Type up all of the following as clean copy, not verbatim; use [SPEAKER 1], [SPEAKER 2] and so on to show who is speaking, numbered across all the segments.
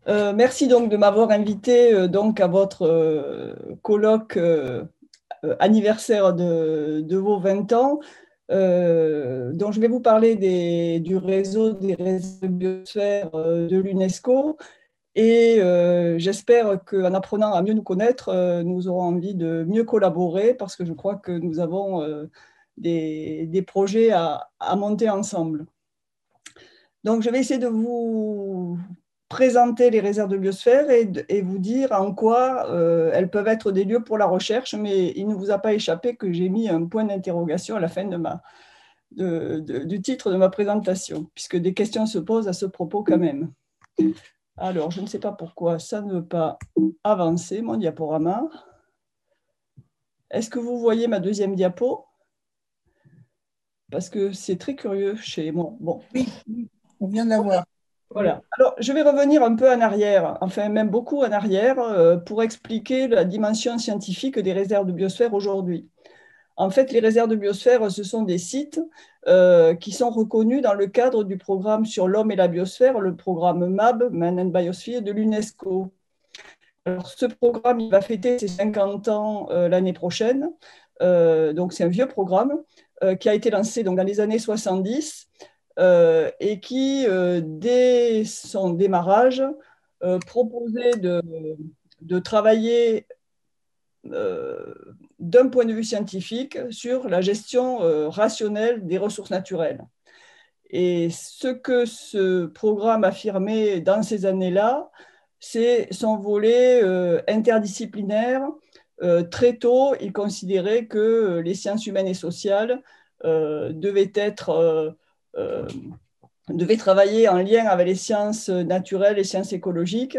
[SPEAKER 1] Merci donc de m'avoir invité donc à votre colloque anniversaire de vos 20 ans. Donc je vais vous parler du réseau des réserves de biosphère de l'UNESCO et j'espère qu'en apprenant à mieux nous connaître, nous aurons envie de mieux collaborer parce que je crois que nous avons des projets à monter ensemble. Donc, je vais essayer de vous présenter les réserves de biosphère et vous dire en quoi elles peuvent être des lieux pour la recherche, mais il ne vous a pas échappé que j'ai mis un point d'interrogation à la fin du titre de ma présentation, puisque des questions se posent à ce propos quand même. Alors, je ne sais pas pourquoi ça ne veut pas avancer, mon diaporama. Est-ce que vous voyez ma deuxième diapo? Parce que c'est très curieux chez moi. Bon.
[SPEAKER 2] Oui, on vient de la voir.
[SPEAKER 1] Voilà. Alors, je vais revenir un peu en arrière, enfin même beaucoup en arrière, pour expliquer la dimension scientifique des réserves de biosphère aujourd'hui. En fait, les réserves de biosphère, ce sont des sites qui sont reconnus dans le cadre du programme sur l'homme et la biosphère, le programme MAB, Man and Biosphere, de l'UNESCO. Alors, ce programme, il va fêter ses 50 ans l'année prochaine. Donc, c'est un vieux programme qui a été lancé donc, dans les années 70 et qui, dès son démarrage, proposait de travailler d'un point de vue scientifique sur la gestion rationnelle des ressources naturelles. Et ce que ce programme affirmait dans ces années-là, c'est son volet interdisciplinaire. Très tôt, il considérait que les sciences humaines et sociales devaient travailler en lien avec les sciences naturelles et sciences écologiques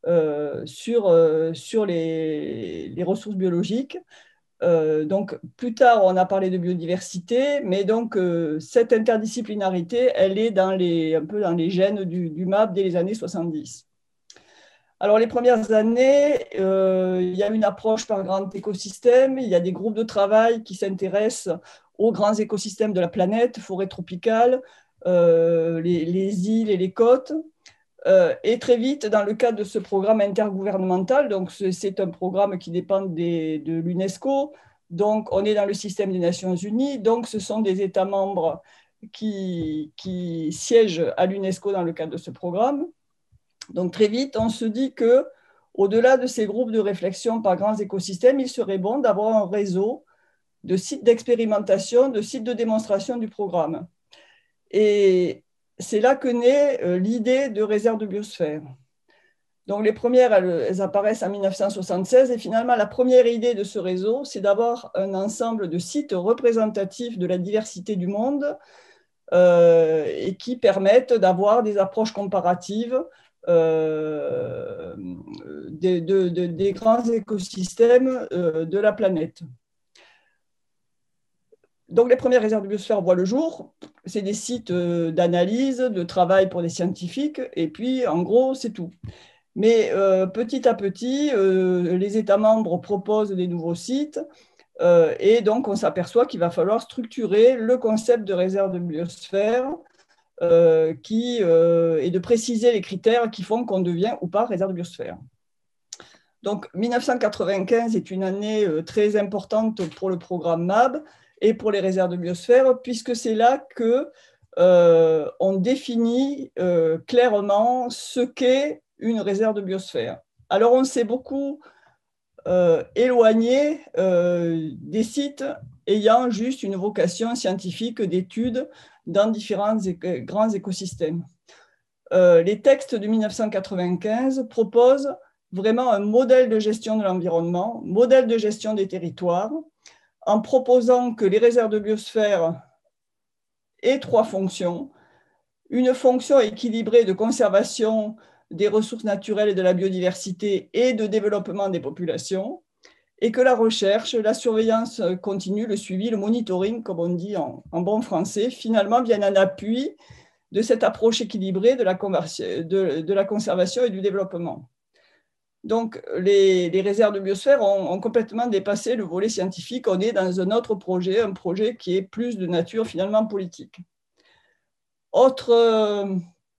[SPEAKER 1] sur les ressources biologiques. Donc, plus tard, on a parlé de biodiversité, mais donc cette interdisciplinarité, elle est un peu dans les gènes du MAP dès les années 70. Alors, les premières années, il y a une approche par grand écosystème, il y a des groupes de travail qui s'intéressent aux grands écosystèmes de la planète, forêts tropicales, les îles et les côtes. Et très vite, dans le cadre de ce programme intergouvernemental, donc c'est un programme qui dépend de l'UNESCO, donc on est dans le système des Nations Unies, donc ce sont des États membres qui siègent à l'UNESCO dans le cadre de ce programme. Donc très vite, on se dit que au-delà de ces groupes de réflexion par grands écosystèmes, il serait bon d'avoir un réseau de sites d'expérimentation, de sites de démonstration du programme. Et c'est là que naît l'idée de réserve de biosphère. Donc les premières, elles apparaissent en 1976 et finalement la première idée de ce réseau, c'est d'avoir un ensemble de sites représentatifs de la diversité du monde et qui permettent d'avoir des approches comparatives des grands écosystèmes de la planète. Donc, les premières réserves de biosphère voient le jour. C'est des sites d'analyse, de travail pour des scientifiques, et puis, en gros, c'est tout. Mais petit à petit, les États membres proposent des nouveaux sites, et donc on s'aperçoit qu'il va falloir structurer le concept de réserve de biosphère et de préciser les critères qui font qu'on devient ou pas réserve de biosphère. Donc, 1995 est une année très importante pour le programme MAB et pour les réserves de biosphère, puisque c'est là qu'on définit clairement ce qu'est une réserve de biosphère. Alors, on s'est beaucoup éloigné des sites ayant juste une vocation scientifique d'étude dans différents grands écosystèmes. Les textes de 1995 proposent vraiment un modèle de gestion de l'environnement, modèle de gestion des territoires, en proposant que les réserves de biosphère aient trois fonctions. Une fonction équilibrée de conservation des ressources naturelles et de la biodiversité et de développement des populations, et que la recherche, la surveillance continue, le suivi, le monitoring, comme on dit en bon français, finalement viennent en appui de cette approche équilibrée de la conservation et du développement. Donc, les réserves de biosphère ont complètement dépassé le volet scientifique. On est dans un autre projet, un projet qui est plus de nature finalement politique. Autre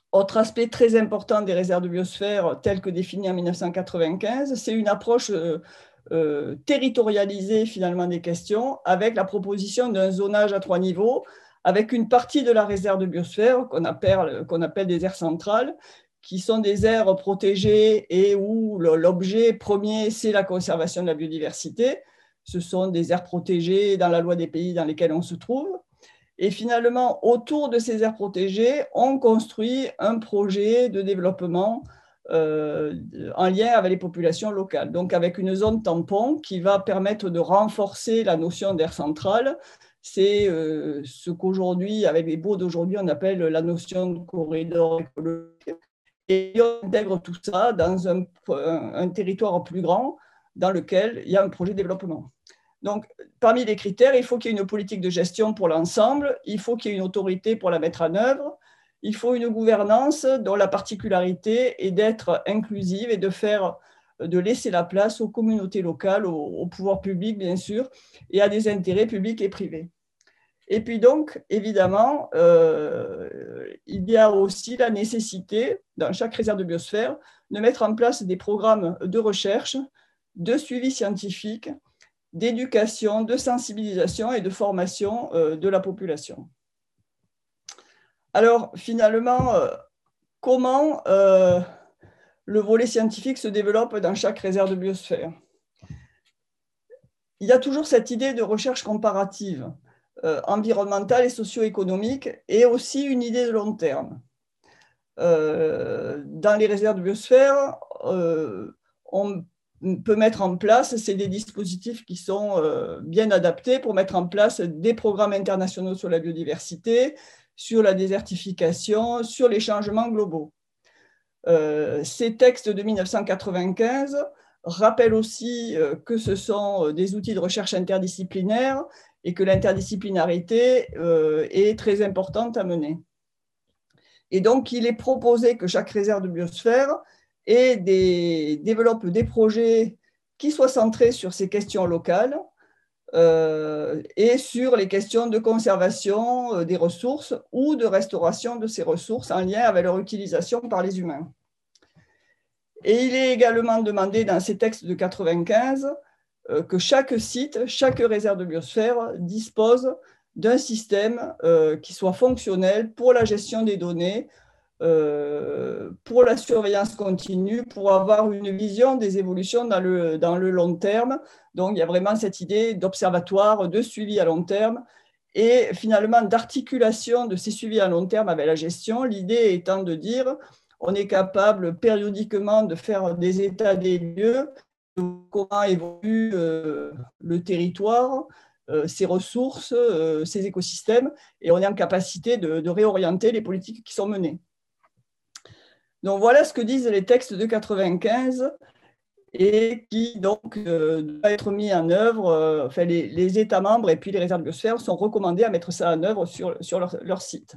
[SPEAKER 1] Autre aspect très important des réserves de biosphère telles que définies en 1995, c'est une approche territorialisée finalement des questions, avec la proposition d'un zonage à 3 niveaux, avec une partie de la réserve de biosphère qu'on appelle des aires centrales, qui sont des aires protégées et où l'objet premier, c'est la conservation de la biodiversité. Ce sont des aires protégées dans la loi des pays dans lesquels on se trouve. Et finalement, autour de ces aires protégées, on construit un projet de développement en lien avec les populations locales. Donc, avec une zone tampon qui va permettre de renforcer la notion d'aire centrale. C'est ce qu'aujourd'hui, avec les baux d'aujourd'hui, on appelle la notion de corridor écologique. Et on intègre tout ça dans un territoire plus grand dans lequel il y a un projet de développement. Donc, parmi les critères, il faut qu'il y ait une politique de gestion pour l'ensemble, il faut qu'il y ait une autorité pour la mettre en œuvre, il faut une gouvernance dont la particularité est d'être inclusive et de laisser la place aux communautés locales, au pouvoir public, bien sûr, et à des intérêts publics et privés. Et puis donc, évidemment, il y a aussi la nécessité, dans chaque réserve de biosphère, de mettre en place des programmes de recherche, de suivi scientifique, d'éducation, de sensibilisation et de formation de la population. Alors, finalement, comment le volet scientifique se développe dans chaque réserve de biosphère? Il y a toujours cette idée de recherche comparative, environnementale et socio-économique, et aussi une idée de long terme. Dans les réserves de biosphère, on peut mettre en place, c'est des dispositifs qui sont bien adaptés pour mettre en place des programmes internationaux sur la biodiversité, sur la désertification, sur les changements globaux. Ces textes de 1995 rappellent aussi que ce sont des outils de recherche interdisciplinaires et que l'interdisciplinarité est très importante à mener. Et donc, il est proposé que chaque réserve de biosphère développe des projets qui soient centrés sur ces questions locales et sur les questions de conservation des ressources ou de restauration de ces ressources en lien avec leur utilisation par les humains. Et il est également demandé dans ces textes de 1995 que chaque site, chaque réserve de biosphère dispose d'un système qui soit fonctionnel pour la gestion des données, pour la surveillance continue, pour avoir une vision des évolutions dans le long terme. Donc, il y a vraiment cette idée d'observatoire, de suivi à long terme et finalement d'articulation de ces suivis à long terme avec la gestion. L'idée étant de dire on est capable périodiquement de faire des états des lieux, de comment évolue le territoire, ses ressources, ses écosystèmes, et on est en capacité de réorienter les politiques qui sont menées. Donc voilà ce que disent les textes de 1995 et qui donc doivent être mis en œuvre. Enfin, les États membres et puis les réserves de biosphère sont recommandés à mettre ça en œuvre sur leur site.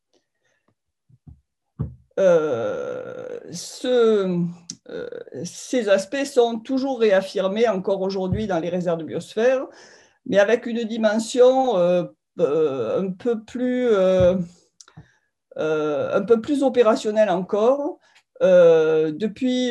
[SPEAKER 1] Ces aspects sont toujours réaffirmés encore aujourd'hui dans les réserves de biosphère, mais avec une dimension un peu plus opérationnelle encore. Depuis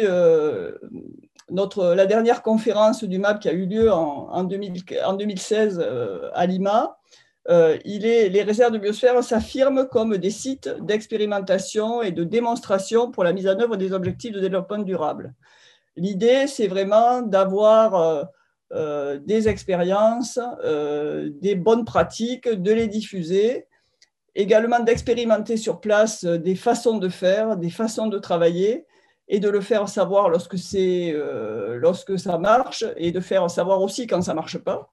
[SPEAKER 1] la dernière conférence du MAP qui a eu lieu en 2016 à Lima, les réserves de biosphère s'affirment comme des sites d'expérimentation et de démonstration pour la mise en œuvre des objectifs de développement durable. L'idée, c'est vraiment d'avoir des expériences, des bonnes pratiques, de les diffuser, également d'expérimenter sur place des façons de faire, des façons de travailler, et de le faire savoir lorsque ça marche, et de faire savoir aussi quand ça ne marche pas.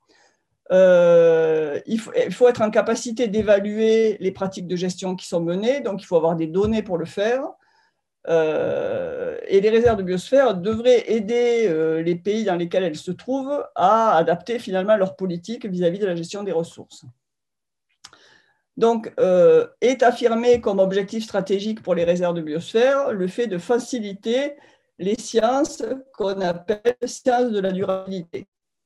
[SPEAKER 1] Il faut être en capacité d'évaluer les pratiques de gestion qui sont menées, donc il faut avoir des données pour le faire. Et les réserves de biosphère devraient aider les pays dans lesquels elles se trouvent à adapter finalement leur politique vis-à-vis de la gestion des ressources. Donc, est affirmé comme objectif stratégique pour les réserves de biosphère le fait de faciliter les sciences qu'on appelle sciences de la durabilité.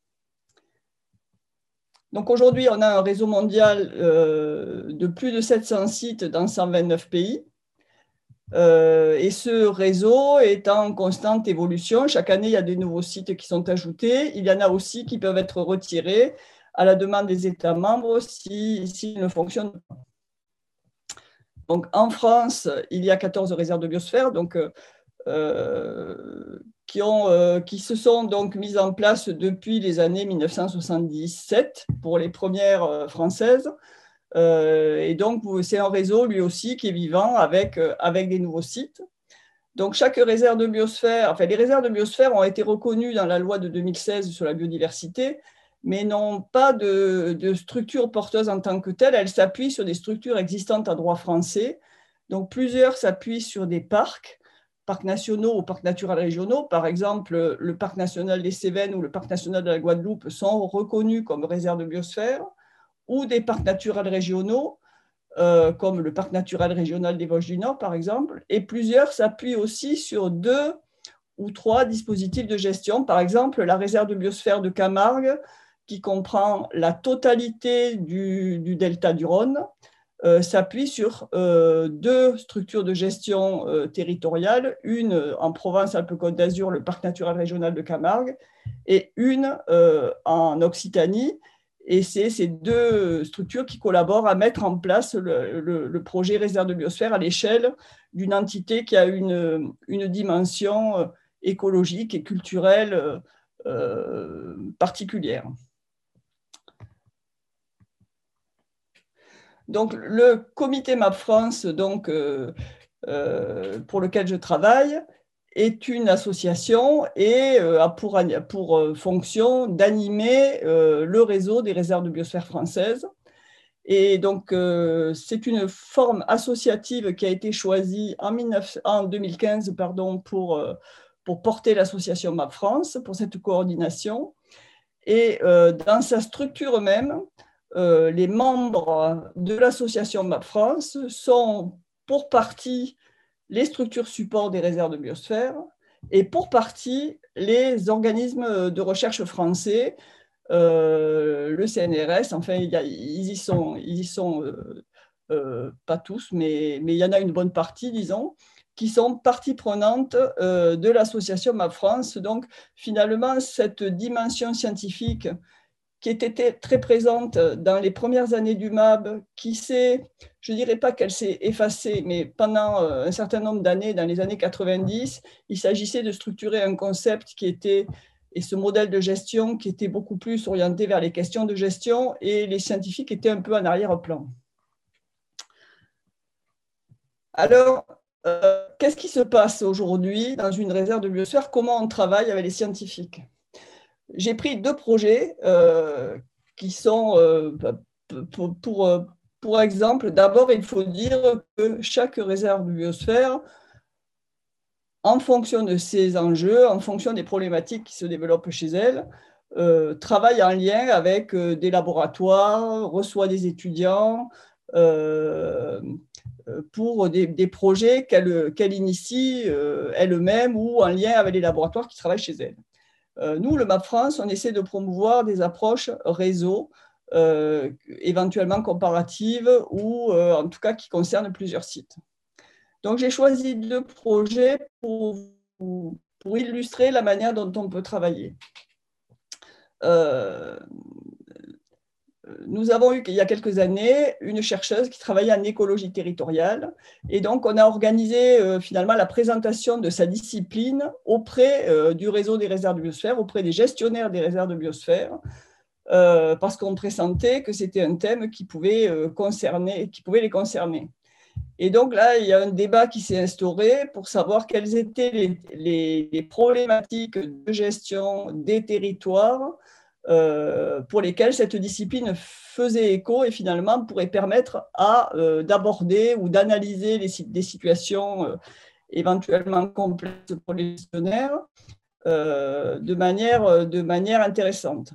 [SPEAKER 1] Donc aujourd'hui, on a un réseau mondial de plus de 700 sites dans 129 pays. Et ce réseau est en constante évolution. Chaque année, il y a des nouveaux sites qui sont ajoutés. Il y en a aussi qui peuvent être retirés à la demande des États membres s'ils ne fonctionnent pas. Donc, en France, il y a 14 réserves de biosphère qui se sont donc mises en place depuis les années 1977 pour les premières françaises. Et donc, c'est un réseau, lui aussi, qui est vivant avec des nouveaux sites. Donc, chaque réserve de biosphère, enfin, les réserves de biosphère ont été reconnues dans la loi de 2016 sur la biodiversité, mais n'ont pas de structure porteuse en tant que telle. Elles s'appuient sur des structures existantes à droit français. Donc, plusieurs s'appuient sur des parcs nationaux ou parcs naturels régionaux. Par exemple, le parc national des Cévennes ou le parc national de la Guadeloupe sont reconnus comme réserves de biosphère, ou des parcs naturels régionaux, comme le parc naturel régional des Vosges du Nord, par exemple. Et plusieurs s'appuient aussi sur 2 ou 3 dispositifs de gestion. Par exemple, la réserve de biosphère de Camargue, qui comprend la totalité du delta du Rhône, s'appuie sur 2 structures de gestion territoriale, une en Provence-Alpes-Côte d'Azur, le parc naturel régional de Camargue, et une en Occitanie. Et c'est ces 2 structures qui collaborent à mettre en place le projet réserve de biosphère à l'échelle d'une entité qui a une dimension écologique et culturelle particulière. Donc, le comité MAP France, donc, pour lequel je travaille, est une association et a pour fonction d'animer le réseau des réserves de biosphère françaises. Et donc, c'est une forme associative qui a été choisie en 2015 pour porter l'association MAP France, pour cette coordination. Et dans sa structure même, les membres de l'association MAP France sont pour partie les structures support des réserves de biosphère et pour partie les organismes de recherche français, le CNRS, enfin, ils y sont pas tous, mais il y en a une bonne partie, disons, qui sont partie prenante de l'association MAP France. Donc, finalement, cette dimension scientifique qui était très présente dans les premières années du MAB, je ne dirais pas qu'elle s'est effacée, mais pendant un certain nombre d'années, dans les années 90, il s'agissait de structurer un concept et ce modèle de gestion qui était beaucoup plus orienté vers les questions de gestion, et les scientifiques étaient un peu en arrière-plan. Alors, qu'est-ce qui se passe aujourd'hui dans une réserve de biosphère? Comment on travaille avec les scientifiques? J'ai pris 2 projets qui sont, pour exemple, d'abord, il faut dire que chaque réserve de biosphère, en fonction de ses enjeux, en fonction des problématiques qui se développent chez elle, travaille en lien avec des laboratoires, reçoit des étudiants pour des projets qu'elle initie elle-même ou en lien avec les laboratoires qui travaillent chez elle. Nous, le MAP France, on essaie de promouvoir des approches réseau, éventuellement comparatives ou en tout cas qui concernent plusieurs sites. Donc, j'ai choisi 2 projets pour illustrer la manière dont on peut travailler. Nous avons eu, il y a quelques années, une chercheuse qui travaillait en écologie territoriale. Et donc, on a organisé finalement la présentation de sa discipline auprès du réseau des réserves de biosphère, auprès des gestionnaires des réserves de biosphère, parce qu'on pressentait que c'était un thème qui pouvait les concerner. Et donc là, il y a un débat qui s'est instauré pour savoir quelles étaient les problématiques de gestion des territoires pour lesquelles cette discipline faisait écho et finalement pourrait permettre d'aborder ou d'analyser des situations éventuellement complexes pour les gestionnaires de manière intéressante.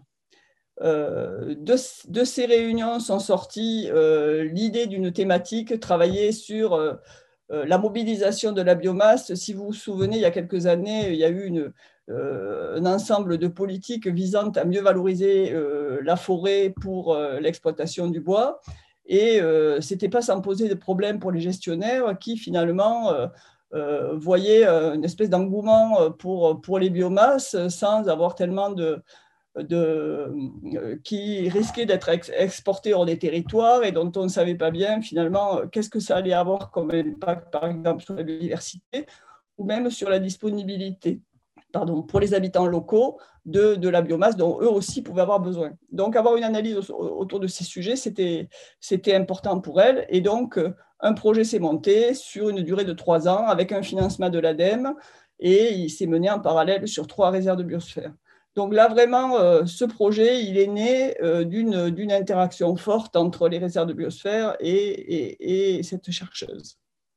[SPEAKER 1] De ces réunions sont sorties l'idée d'une thématique travailler sur la mobilisation de la biomasse. Si vous vous souvenez, il y a quelques années, il y a eu un ensemble de politiques visant à mieux valoriser la forêt pour l'exploitation du bois. et ce n'était pas sans poser de problème pour les gestionnaires qui finalement voyaient une espèce d'engouement pour les biomasses sans avoir tellement qui risquaient d'être exportés hors des territoires et dont on ne savait pas bien finalement qu'est-ce que ça allait avoir comme impact, par exemple, sur la biodiversité ou même sur la disponibilité, pour les habitants locaux de la biomasse dont eux aussi pouvaient avoir besoin. Donc, avoir une analyse autour de ces sujets, c'était important pour elles. Et donc, un projet s'est monté sur une durée de 3 ans avec un financement de l'ADEME et il s'est mené en parallèle sur 3 réserves de biosphère. Donc là, vraiment, ce projet, il est né d'une interaction forte entre les réserves de biosphère et cette chercheuse.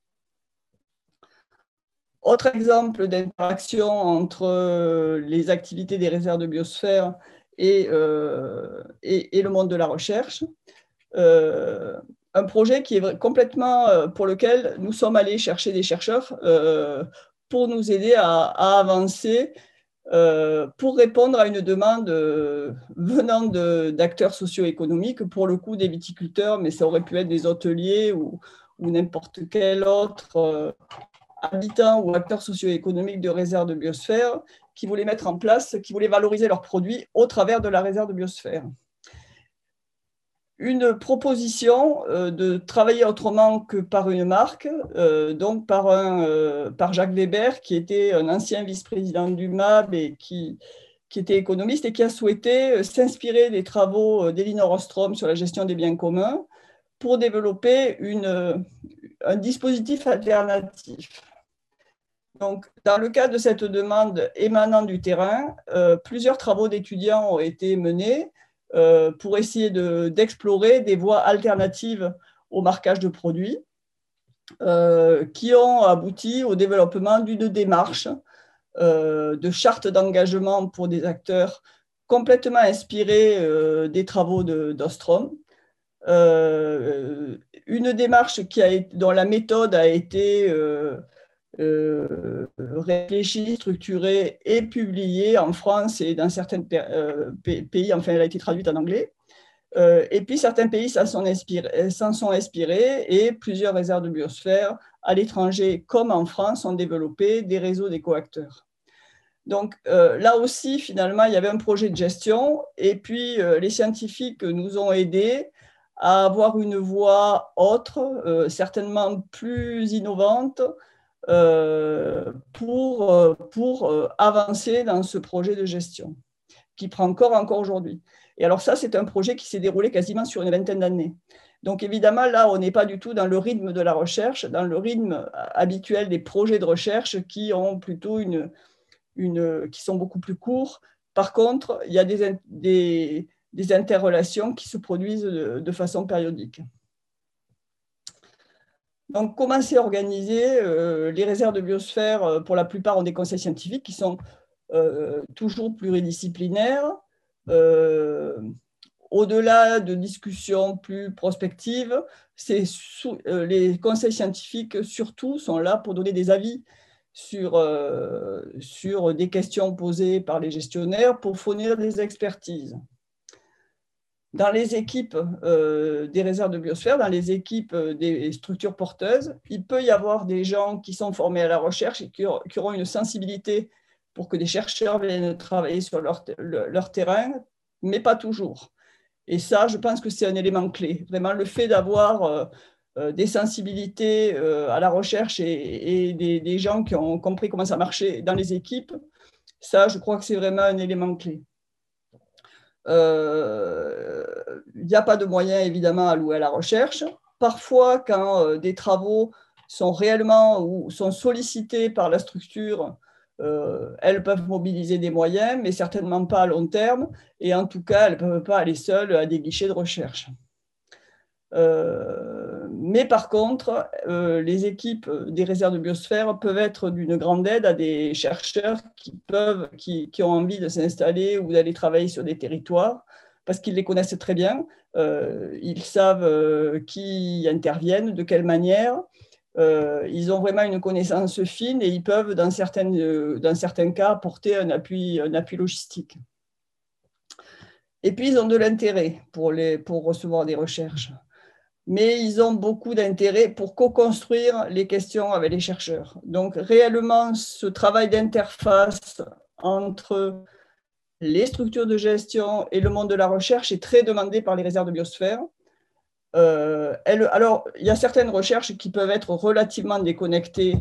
[SPEAKER 1] Autre exemple d'interaction entre les activités des réserves de biosphère et le monde de la recherche. Un projet qui est complètement pour lequel nous sommes allés chercher des chercheurs pour nous aider à avancer, pour répondre à une demande venant d'acteurs socio-économiques, pour le coup des viticulteurs, mais ça aurait pu être des hôteliers ou n'importe quel autre habitants ou acteurs socio-économiques de réserves de biosphère qui voulaient mettre en place, qui voulaient valoriser leurs produits au travers de la réserve de biosphère. Une proposition de travailler autrement que par une marque, donc par Jacques Weber, qui était un ancien vice-président du MAB et qui était économiste et qui a souhaité s'inspirer des travaux d'Elinor Ostrom sur la gestion des biens communs pour développer un dispositif alternatif. Donc, dans le cadre de cette demande émanant du terrain, plusieurs travaux d'étudiants ont été menés pour essayer d'explorer des voies alternatives au marquage de produits qui ont abouti au développement d'une démarche de charte d'engagement pour des acteurs complètement inspirés des travaux d'Ostrom. Une démarche dont la méthode a été réfléchie, structurée et publiée en France et dans certains pays, enfin elle a été traduite en anglais. Et puis certains pays s'en sont inspirés et plusieurs réserves de biosphère à l'étranger comme en France ont développé des réseaux d'éco-acteurs. Donc là aussi, finalement, il y avait un projet de gestion et puis les scientifiques nous ont aidés à avoir une voie autre, certainement plus innovante, pour avancer dans ce projet de gestion qui prend corps encore aujourd'hui. Et alors ça, c'est un projet qui s'est déroulé quasiment sur une vingtaine d'années. Donc évidemment, là, on n'est pas du tout dans le rythme de la recherche, dans le rythme habituel des projets de recherche qui ont plutôt qui sont beaucoup plus courts. Par contre, il y a des interrelations qui se produisent de façon périodique. Donc, comment c'est organisé? Les réserves de biosphère, pour la plupart, ont des conseils scientifiques qui sont toujours pluridisciplinaires. Au-delà de discussions plus prospectives, les conseils scientifiques, surtout, sont là pour donner des avis sur des questions posées par les gestionnaires pour fournir des expertises. Dans les équipes des réserves de biosphère, dans les équipes des structures porteuses, il peut y avoir des gens qui sont formés à la recherche et qui auront une sensibilité pour que des chercheurs viennent travailler sur leur terrain, mais pas toujours. Et ça, je pense que c'est un élément clé. Vraiment, le fait d'avoir des sensibilités à la recherche et des gens qui ont compris comment ça marchait dans les équipes, ça, je crois que c'est vraiment un élément clé. Il n'y a pas de moyens évidemment alloués à la recherche. Parfois, quand des travaux sont réellement ou sont sollicités par la structure, elles peuvent mobiliser des moyens, mais certainement pas à long terme. Et en tout cas, elles ne peuvent pas aller seules à des guichets de recherche. Mais par contre, les équipes des réserves de biosphère peuvent être d'une grande aide à des chercheurs qui ont envie de s'installer ou d'aller travailler sur des territoires parce qu'ils les connaissent très bien, ils savent qui interviennent, de quelle manière, ils ont vraiment une connaissance fine et ils peuvent, dans certains cas, apporter un appui logistique. Et puis, ils ont de l'intérêt pour recevoir des recherches. mais ils ont beaucoup d'intérêt pour co-construire les questions avec les chercheurs. Donc, réellement, ce travail d'interface entre les structures de gestion et le monde de la recherche est très demandé par les réserves de biosphère. Alors, il y a certaines recherches qui peuvent être relativement déconnectées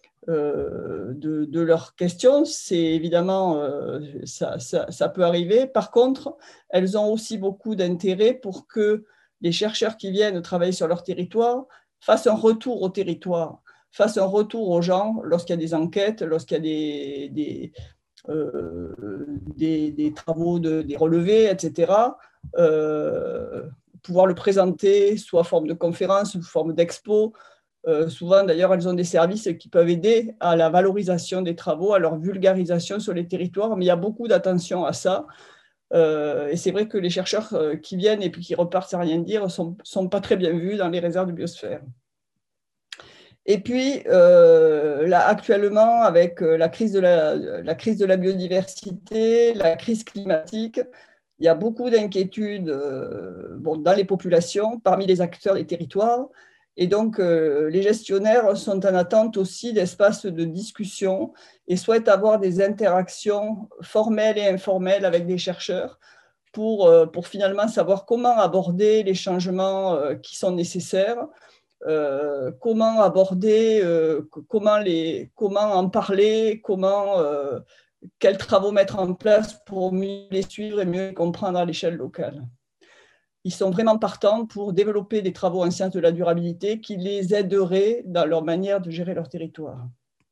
[SPEAKER 1] de leurs questions. C'est évidemment, ça peut arriver. Par contre, elles ont aussi beaucoup d'intérêt pour que les chercheurs qui viennent travailler sur leur territoire fassent un retour au territoire, fassent un retour aux gens lorsqu'il y a des enquêtes, lorsqu'il y a des travaux, des relevés, etc. Pouvoir le présenter sous forme de conférence, sous forme d'expo. Souvent, d'ailleurs, elles ont des services qui peuvent aider à la valorisation des travaux, à leur vulgarisation sur les territoires, mais il y a beaucoup d'attention à ça. Et c'est vrai que les chercheurs qui viennent et puis qui repartent sans rien dire ne sont pas très bien vus dans les réserves de biosphère. Et puis, là, actuellement, avec la crise de la biodiversité, la crise climatique, il y a beaucoup d'inquiétudes dans les populations, parmi les acteurs des territoires. Et donc, les gestionnaires sont en attente aussi d'espaces de discussion et souhaitent avoir des interactions formelles et informelles avec des chercheurs pour finalement savoir comment aborder les changements qui sont nécessaires, comment aborder, comment en parler, quels travaux mettre en place pour mieux les suivre et mieux les comprendre à l'échelle locale. Ils sont vraiment partants pour développer des travaux en sciences de la durabilité qui les aideraient dans leur manière de gérer leur territoire.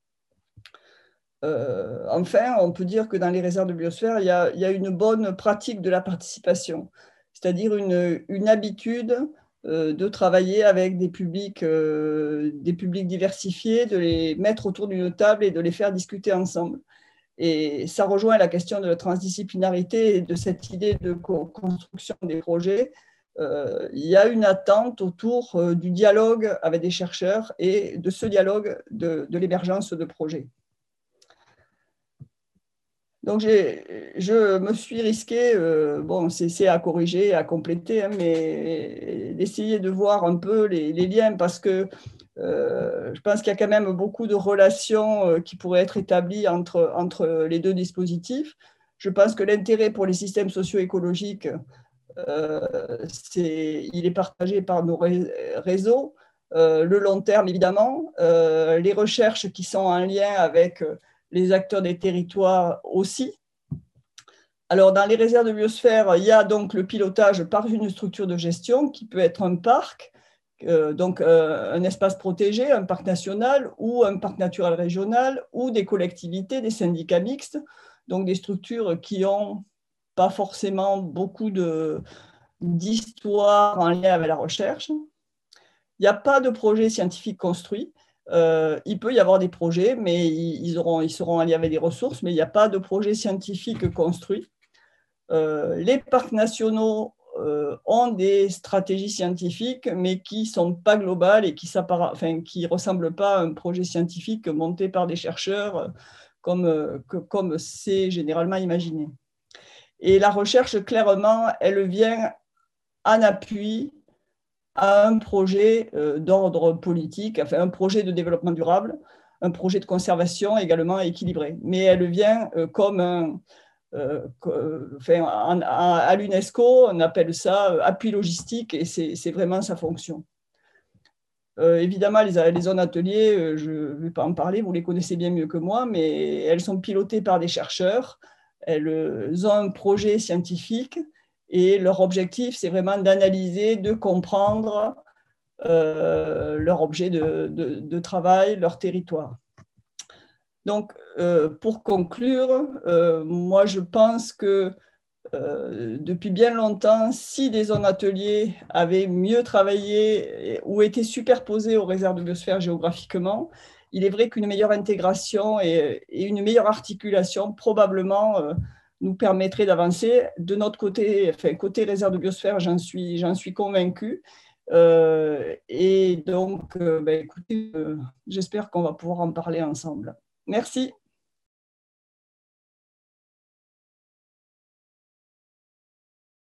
[SPEAKER 1] Enfin, on peut dire que dans les réserves de biosphère, il y a une bonne pratique de la participation, c'est-à-dire une habitude de travailler avec des publics diversifiés, de les mettre autour d'une table et de les faire discuter ensemble. Et ça rejoint la question de la transdisciplinarité et de cette idée de construction des projets. Il y a une attente autour du dialogue avec des chercheurs et de ce dialogue de l'émergence de projets. Donc, je me suis risqué, c'est à corriger, à compléter, hein, mais d'essayer de voir un peu les liens parce que je pense qu'il y a quand même beaucoup de relations qui pourraient être établies entre les deux dispositifs. Je pense que l'intérêt pour les systèmes socio-écologiques, il est partagé par nos réseaux. Le long terme, évidemment, les recherches qui sont en lien avec les acteurs des territoires aussi. Alors, dans les réserves de biosphère, il y a donc le pilotage par une structure de gestion qui peut être un parc, donc un espace protégé, un parc national ou un parc naturel régional ou des collectivités, des syndicats mixtes, donc des structures qui n'ont pas forcément beaucoup d'histoire en lien avec la recherche. Il n'y a pas de projet scientifique construit. Il peut y avoir des projets, mais ils seront en lien avec des ressources, mais il n'y a pas de projet scientifique construit. Les parcs nationaux ont des stratégies scientifiques, mais qui ne sont pas globales et qui ne ressemblent pas à un projet scientifique monté par des chercheurs comme c'est généralement imaginé. Et la recherche, clairement, elle vient en appui à un projet d'ordre politique, enfin un projet de développement durable, un projet de conservation également équilibré. Mais elle vient comme à l'UNESCO, on appelle ça appui logistique et c'est vraiment sa fonction. Évidemment, les zones ateliers, je ne vais pas en parler, vous les connaissez bien mieux que moi, mais elles sont pilotées par des chercheurs, elles ont un projet scientifique et leur objectif, c'est vraiment d'analyser, de comprendre leur objet de travail, leur territoire. Donc, pour conclure, moi, je pense que depuis bien longtemps, si des zones ateliers avaient mieux travaillé ou étaient superposées aux réserves de biosphère géographiquement, il est vrai qu'une meilleure intégration et une meilleure articulation probablement nous permettrait d'avancer. De notre côté, enfin, côté réserve de biosphère, j'en suis convaincue. Et donc, écoutez, j'espère qu'on va pouvoir en parler ensemble. Merci.